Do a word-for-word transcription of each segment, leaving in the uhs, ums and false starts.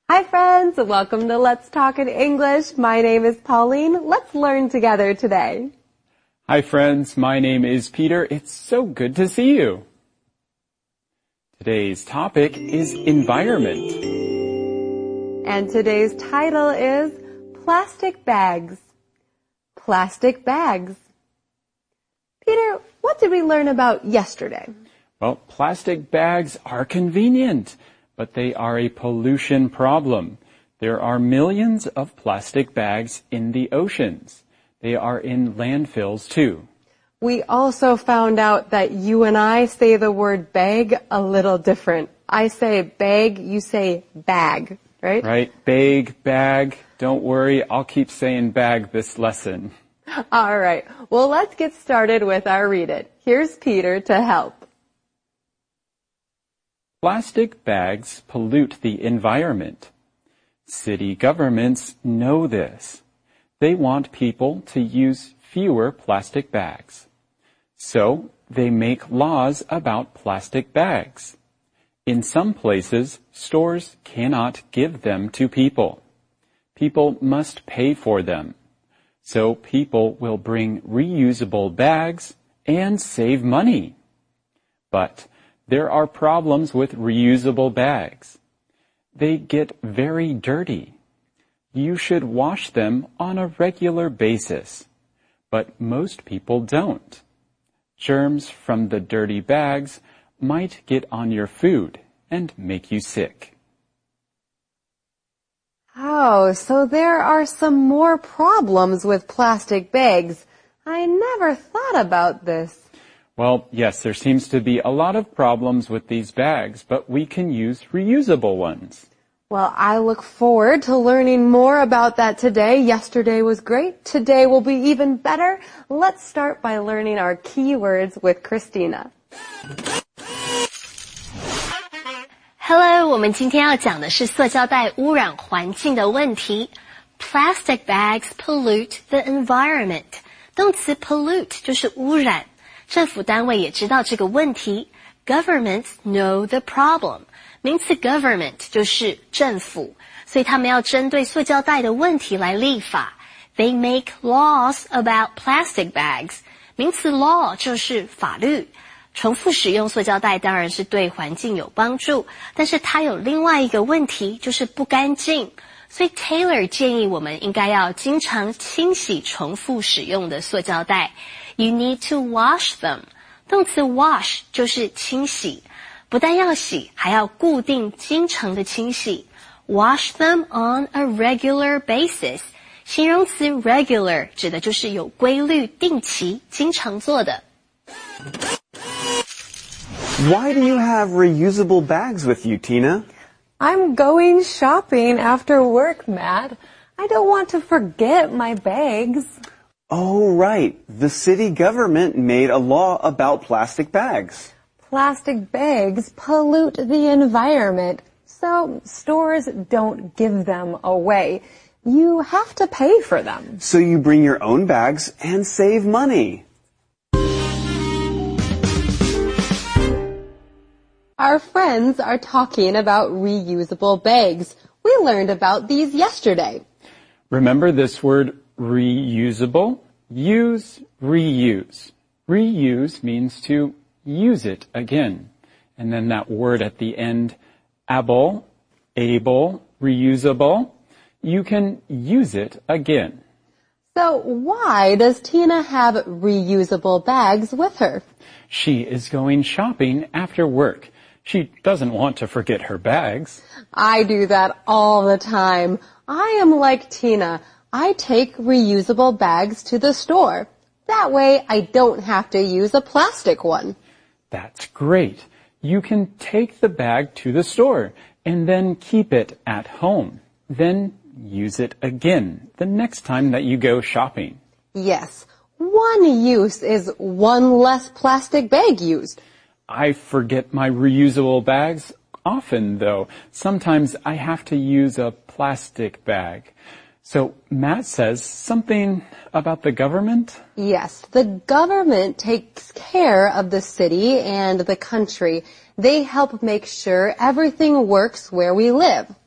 Hi friends, welcome to Let's Talk in English. My name is Pauline. Let's learn together today. Hi friends, my name is Peter. It's so good to see you. Today's topic is environment. And today's title is plastic bags. Plastic bags. Peter, what did we learn about yesterday? Well, plastic bags are convenient, but they are a pollution problem. There are millions of plastic bags in the oceans. They are in landfills too. We also found out that you and I say the word bag a little different. I say bag, you say bag, right? Right, bag, bag. Don't worry, I'll keep saying bag this lesson. All right, well, let's get started with our Read It. Here's Peter to help. Plastic bags pollute the environment. City governments know this. They want people to use fewer plastic bags. So they make laws about plastic bags. In some places, stores cannot give them to people. People must pay for them. So people will bring reusable bags and save money. But there are problems with reusable bags. They get very dirty. You should wash them on a regular basis, but most people don't. Germs from the dirty bags might get on your food and make you sick. Oh, so there are some more problems with plastic bags. I never thought about this. Well, yes, there seems to be a lot of problems with these bags, but we can use reusable ones. Well, I look forward to learning more about that today. Yesterday was great. Today will be even better. Let's start by learning our key words with Christina. Hello, 我们今天要讲的是塑胶袋污染环境的问题。Plastic bags pollute the environment. 动词 pollute 就是污染。政府单位也知道这个问题。Governments know the problem. 名词 government 就是政府，所以他们要针对塑胶袋的问题来立法。They make laws about plastic bags. 名词 law 就是法律。重复使用塑胶袋当然是对环境有帮助，但是它有另外一个问题，就是不干净。所以 Taylor 建议我们应该要经常清洗重复使用的塑胶袋。You need to wash them. 动词 wash 就是清洗，不但要洗，还要固定经常的清洗。Wash them on a regular basis. 形容词 regular 指的就是有规律、定期、经常做的。 Why do you have reusable bags with you, Tina? I'm going shopping after work, Matt. I don't want to forget my bags. Oh, right. The city government made a law about plastic bags. Plastic bags pollute the environment, so stores don't give them away. You have to pay for them. So you bring your own bags and save money. Our friends are talking about reusable bags. We learned about these yesterday. Remember this word reusable? Use, reuse. Reuse means to use it again. And then that word at the end, able, able, reusable, you can use it again. So why does Tina have reusable bags with her? She is going shopping after work. She doesn't want to forget her bags. I do that all the time. I am like Tina. I take reusable bags to the store. That way I don't have to use a plastic one. That's great. You can take the bag to the store and then keep it at home. Then use it again the next time that you go shopping. Yes. One use is one less plastic bag used. I forget my reusable bags often, though. Sometimes I have to use a plastic bag. So Matt says something about the government? Yes, the government takes care of the city and the country. They help make sure everything works where we live.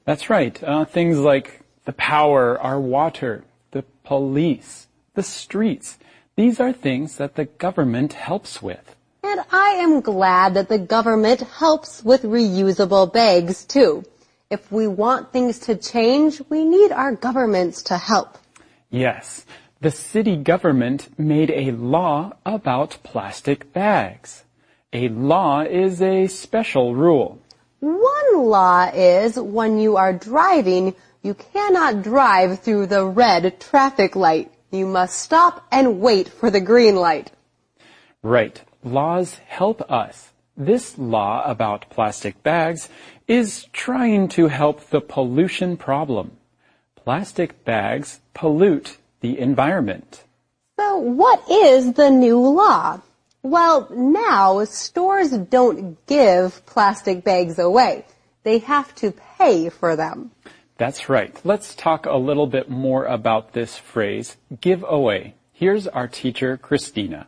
That's right. Uh, things like the power, our water, the police, the streets. These are things that the government helps with. And I am glad that the government helps with reusable bags, too. If we want things to change, we need our governments to help. Yes, the city government made a law about plastic bags. A law is a special rule. One law is when you are driving, you cannot drive through the red traffic light. You must stop and wait for the green light. Right. Laws help us. This law about plastic bags is trying to help the pollution problem. Plastic bags pollute the environment. So what is the new law? Well, now stores don't give plastic bags away. They have to pay for them. That's right. Let's talk a little bit more about this phrase, give away. Here's our teacher, Christina.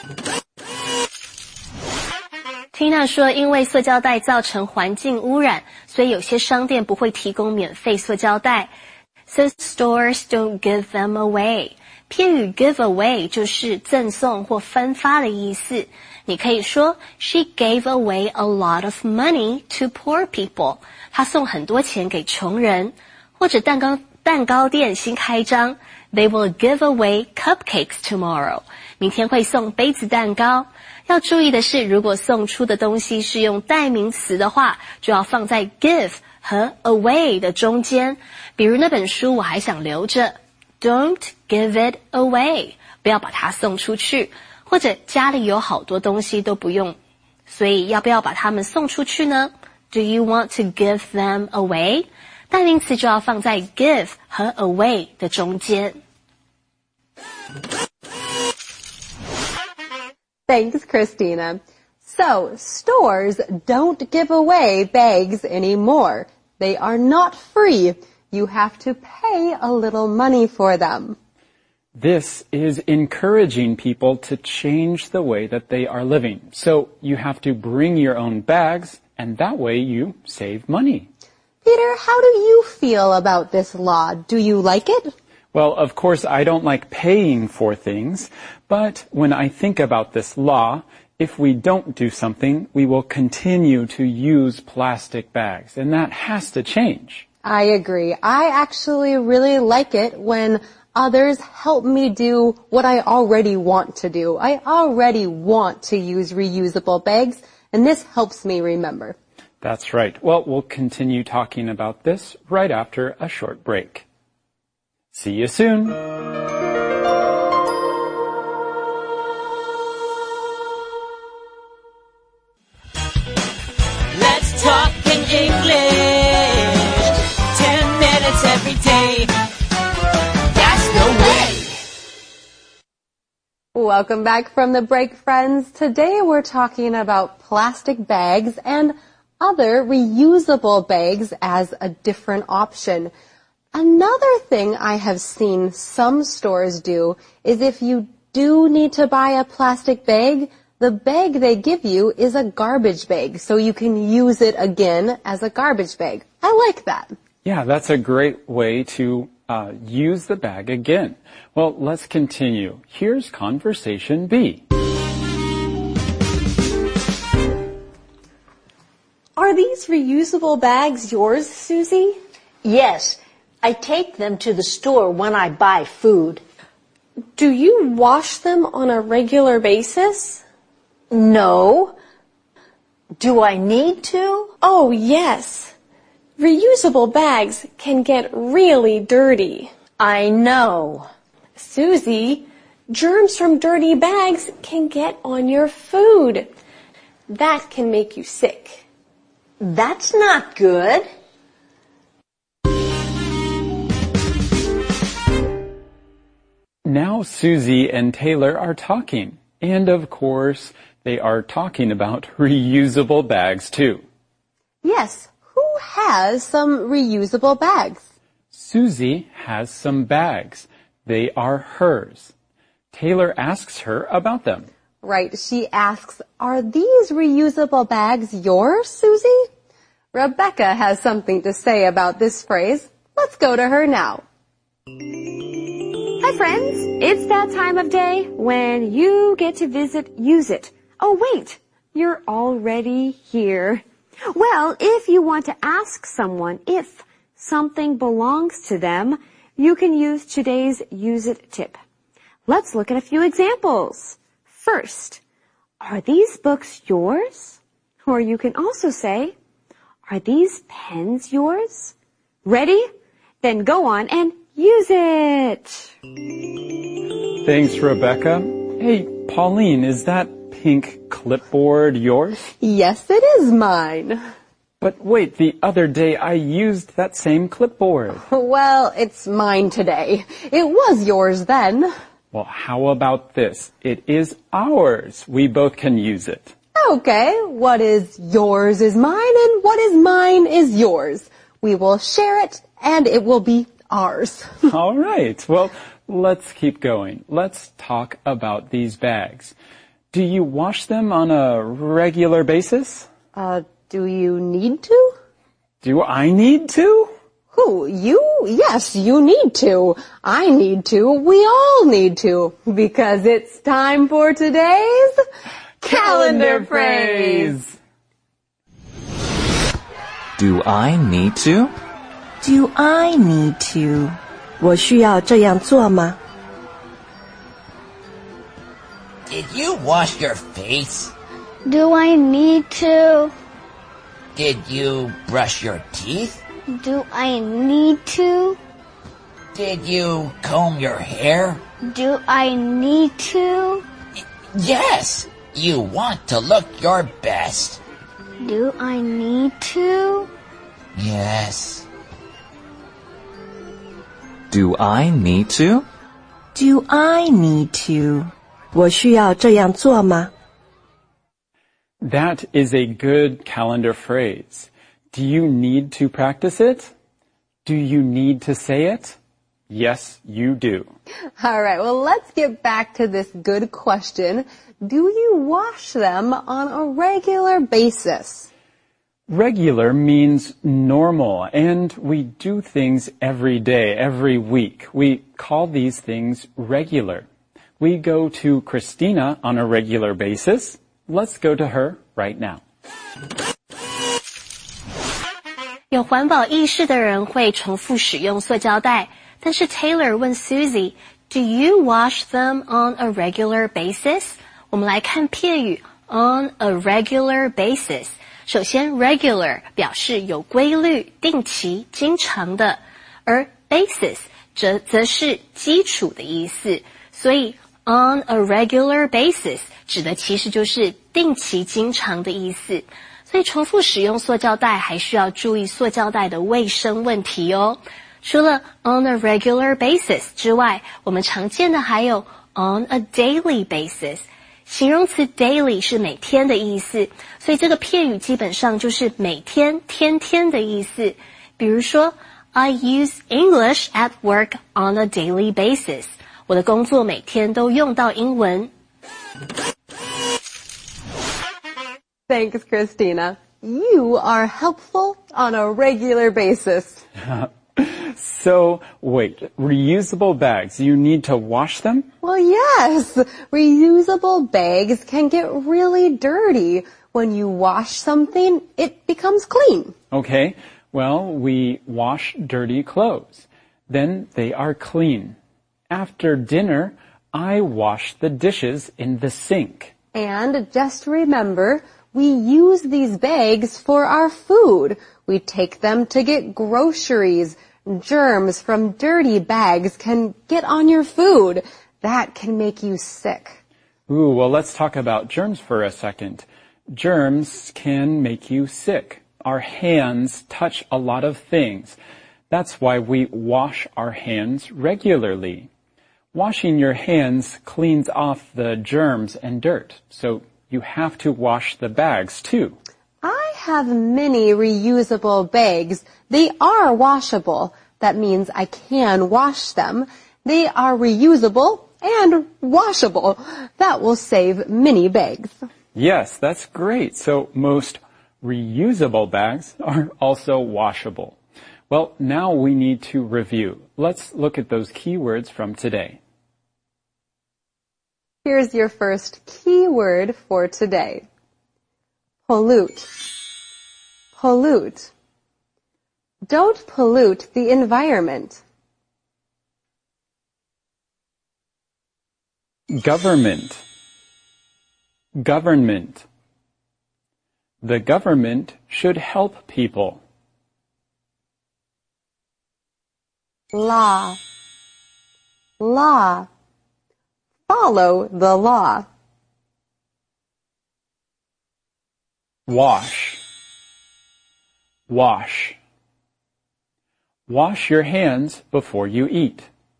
Tina 说，因为塑胶袋造成环境污染，所以有些商店不会提供免费塑胶袋。So stores don't give them away. 片语 give away 就是赠送或分发的意思。你可以说 She gave away a lot of money to poor people. 她送很多钱给穷人。或者蛋糕蛋糕店新开张 They will give away cupcakes tomorrow. 明天会送杯子蛋糕。要注意的是，如果送出的东西是用代名词的话，就要放在 give 和 away 的中间。比如那本书我还想留着 Don't give it away. 不要把它送出去。或者家里有好多东西都不用，所以要不要把它们送出去呢？ Do you want to give them away? 代名词就要放在 give 和 away 的中间。 Thanks, Christina. So, stores don't give away bags anymore. They are not free. You have to pay a little money for them. This is encouraging people to change the way that they are living. So you have to bring your own bags, and that way you save money. Peter, how do you feel about this law? Do you like it? Well, of course, I don't like paying for things, but when I think about this law, if we don't do something, we will continue to use plastic bags, and that has to change. I agree. I actually really like it when others help me do what I already want to do. I already want to use reusable bags, and this helps me remember. That's right. Well, we'll continue talking about this right after a short break. See you soon. Let's talk in English. Ten minutes every day. That's the way. Welcome back from the break, friends. Today we're talking about plastic bags and other reusable bags as a different option. Another thing I have seen some stores do is if you do need to buy a plastic bag, the bag they give you is a garbage bag, so you can use it again as a garbage bag. I like that. Yeah, that's a great way to uh, use the bag again. Well, let's continue. Here's conversation B. Are these reusable bags yours, Susie? Yes, I take them to the store when I buy food. Do you wash them on a regular basis? No. Do I need to? Oh, yes. Reusable bags can get really dirty. I know. Susie, germs from dirty bags can get on your food. That can make you sick. That's not good. Now Susie and Taylor are talking. And of course, they are talking about reusable bags too. Yes, who has some reusable bags? Susie has some bags. They are hers. Taylor asks her about them. Right, she asks, are these reusable bags yours, Susie? Rebecca has something to say about this phrase. Let's go to her now. Hi friends, it's that time of day when you get to visit Use It. Oh wait, you're already here. Well, if you want to ask someone if something belongs to them, you can use today's Use It tip. Let's look at a few examples. First, are these books yours? Or you can also say, are these pens yours? Ready? Then go on and use it. Thanks, Rebecca. Hey, Pauline, is that pink clipboard yours? Yes, it is mine. But wait, the other day I used that same clipboard. Well, it's mine today. It was yours then. Well, how about this? It is ours. We both can use it. Okay, what is yours is mine and what is mine is yours. We will share it and it will be ours. All right. Well, let's keep going. Let's talk about these bags. Do you wash them on a regular basis? Uh, do you need to? Do I need to? Who? You? Yes, you need to. I need to. We all need to. Because it's time for today's calendar phrase. Do I need to? Do I need to? 我需要这样做吗？ Did you wash your face? Do I need to? Did you brush your teeth? Do I need to? Did you comb your hair? Do I need to? Yes, you want to look your best. Do I need to? Yes. Do I need to? Do I need to? 我需要这样做吗？ That is a good calendar phrase. Do you need to practice it? Do you need to say it? Yes, you do. All right, well, let's get back to this good question. Do you wash them on a regular basis? Regular means normal, and we do things every day, every week. We call these things regular. We go to Christina on a regular basis. Let's go to her right now. 有环保意识的人会重复使用塑胶袋，但是 Taylor 问 Susie, Do you wash them on a regular basis? 我们来看片语 on a regular basis. 首先 regular 表示有规律、定期、经常的，而 basis 则则是基础的意思，所以 on a regular basis 指的其实就是定期经常的意思。所以重复使用塑胶袋还需要注意塑胶袋的卫生问题哦。除了 on a regular basis 之外，我们常见的还有 on a daily basis。形容词 daily 是每天的意思，所以这个片语基本上就是每天、天天的意思。比如说 I use English at work on a daily basis。我的工作每天都用到英文。 Thanks, Christina. You are helpful on a regular basis. So, wait, reusable bags, you need to wash them? Well, yes. Reusable bags can get really dirty. When you wash something, it becomes clean. Okay, well, we wash dirty clothes. Then they are clean. After dinner, I wash the dishes in the sink. And just remember, we use these bags for our food. We take them to get groceries. Germs from dirty bags can get on your food. That can make you sick. Ooh, well, let's talk about germs for a second. Germs can make you sick. Our hands touch a lot of things. That's why we wash our hands regularly. Washing your hands cleans off the germs and dirt, so you have to wash the bags too. I have many reusable bags. They are washable. That means I can wash them. They are reusable and washable. That will save many bags. Yes, that's great. So most reusable bags are also washable. Well, now we need to review. Let's look at those keywords from today. Here's your first keyword for today. Pollute. Pollute. Don't pollute the environment. Government. Government. The government should help people. Law. Law. Follow the law. Wash. Wash. Wash your hands before you eat.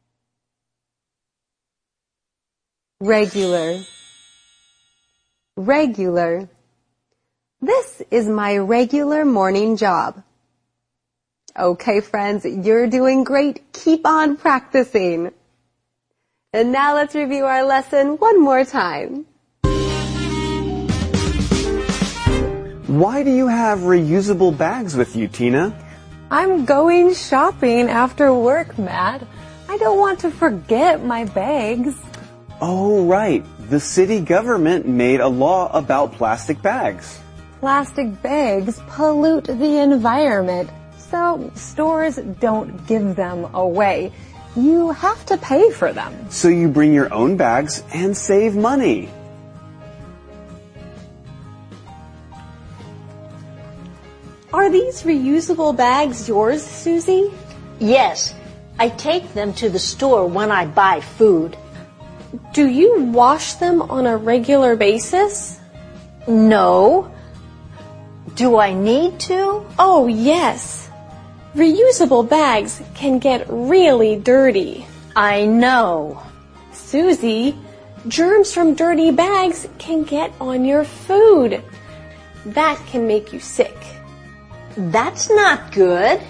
Regular. Regular. This is my regular morning job. Okay, friends, you're doing great. Keep on practicing. And now let's review our lesson one more time. Why do you have reusable bags with you, Tina? I'm going shopping after work, Matt. I don't want to forget my bags. Oh, right. The city government made a law about plastic bags. Plastic bags pollute the environment, so stores don't give them away. You have to pay for them. So you bring your own bags and save money. Are these reusable bags yours, Susie? Yes, I take them to the store when I buy food. Do you wash them on a regular basis? No. Do I need to? Oh, yes. Reusable bags can get really dirty. I know. Susie, germs from dirty bags can get on your food. That can make you sick. That's not good.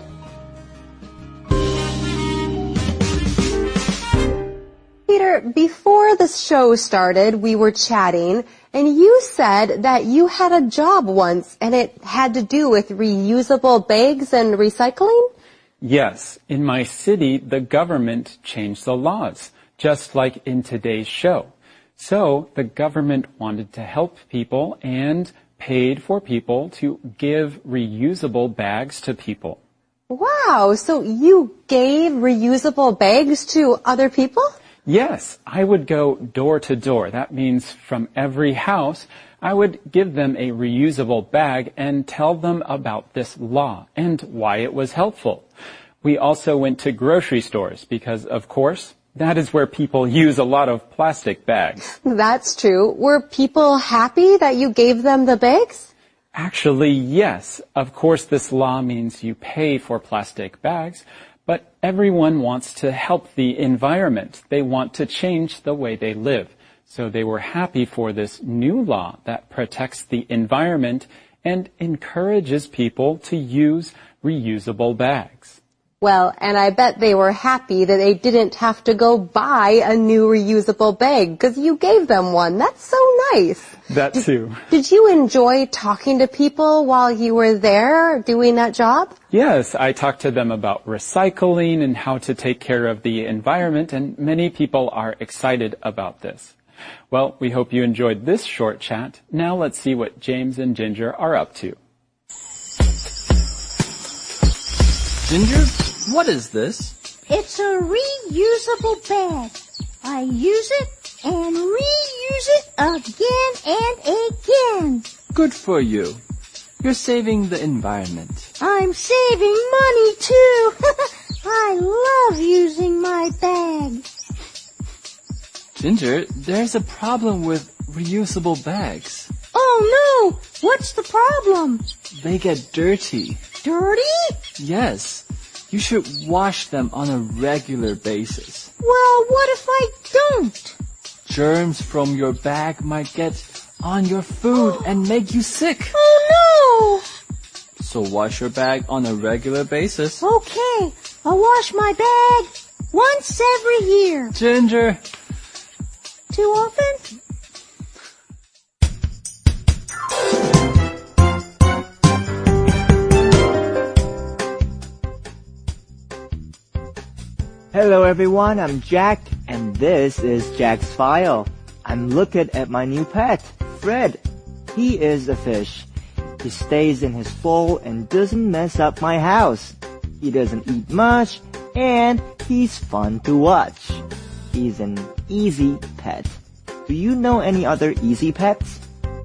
Peter, before the show started, we were chatting, and you said that you had a job once, and it had to do with reusable bags and recycling? Yes, in my city, the government changed the laws, just like in today's show. So the government wanted to help people and paid for people to give reusable bags to people. Wow, so you gave reusable bags to other people? Yes, I would go door to door. That means from every house, I would give them a reusable bag and tell them about this law and why it was helpful. We also went to grocery stores because, of course, that is where people use a lot of plastic bags. That's true. Were people happy that you gave them the bags? Actually, yes. Of course, this law means you pay for plastic bags, but everyone wants to help the environment. They want to change the way they live. So they were happy for this new law that protects the environment and encourages people to use reusable bags. Well, and I bet they were happy that they didn't have to go buy a new reusable bag because you gave them one. That's so nice. That too. Did, did you enjoy talking to people while you were there doing that job? Yes, I talked to them about recycling and how to take care of the environment, and many people are excited about this. Well, we hope you enjoyed this short chat. Now let's see what James and Ginger are up to. Ginger, what is this? It's a reusable bag. I use it and reuse it again and again. Good for you. You're saving the environment. I'm saving money too. I love using my bag. Ginger, there's a problem with reusable bags. Oh no! What's the problem? They get dirty. Dirty? Yes. You should wash them on a regular basis. Well, what if I don't? Germs from your bag might get on your food and make you sick. Oh no! So wash your bag on a regular basis. Okay, I'll wash my bag once every year. Ginger. Too often? Hello everyone, I'm Jack, and this is Jack's File. I'm looking at my new pet, Fred. He is a fish. He stays in his bowl and doesn't mess up my house. He doesn't eat much, and he's fun to watch. He's an easy pet. Do you know any other easy pets?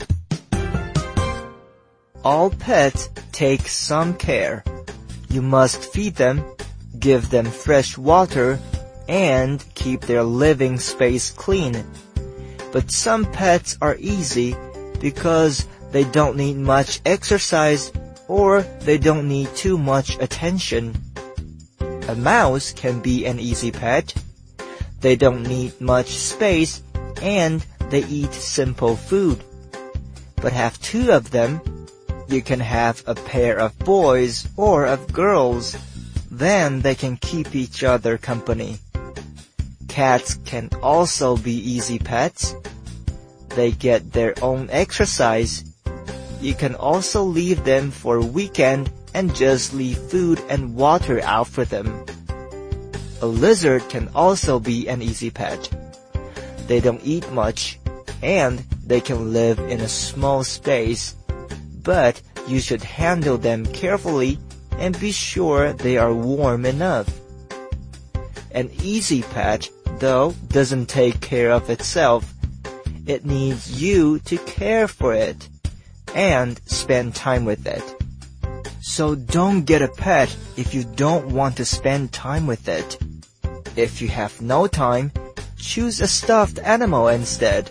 All pets take some care. You must feed them, give them fresh water, and keep their living space clean. But some pets are easy because they don't need much exercise or they don't need too much attention. A mouse can be an easy pet. They don't need much space and they eat simple food. But have two of them, you can have a pair of boys or of girls. Then they can keep each other company. Cats can also be easy pets. They get their own exercise. You can also leave them for a weekend and just leave food and water out for them. A lizard can also be an easy pet. They don't eat much, and they can live in a small space, but you should handle them carefully and be sure they are warm enough. An easy pet, though, doesn't take care of itself. It needs you to care for it and spend time with it. So don't get a pet if you don't want to spend time with it. If you have no time, choose a stuffed animal instead.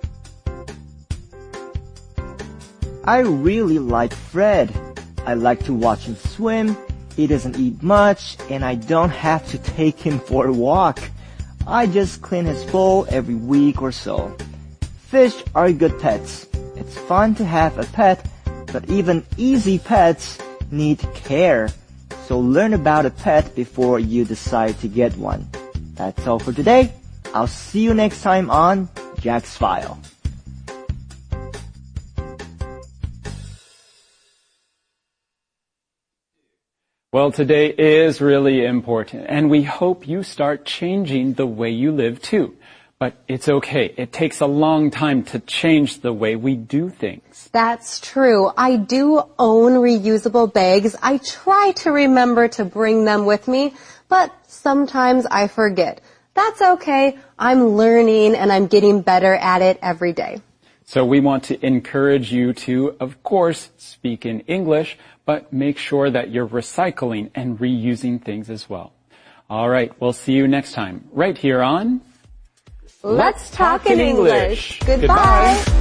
I really like Fred. I like to watch him swim. He doesn't eat much, and I don't have to take him for a walk. I just clean his bowl every week or so. Fish are good pets. It's fun to have a pet, but even easy pets need care. So learn about a pet before you decide to get one. That's all for today. I'll see you next time on Jack's File. Well, today is really important, and we hope you start changing the way you live too. But it's okay. It takes a long time to change the way we do things. That's true. I do own reusable bags. I try to remember to bring them with me, but sometimes I forget. That's okay. I'm learning and I'm getting better at it every day. So we want to encourage you to, of course, speak in English, but make sure that you're recycling and reusing things as well. All right, we'll see you next time, right here on Let's Talk in English. Goodbye. Goodbye.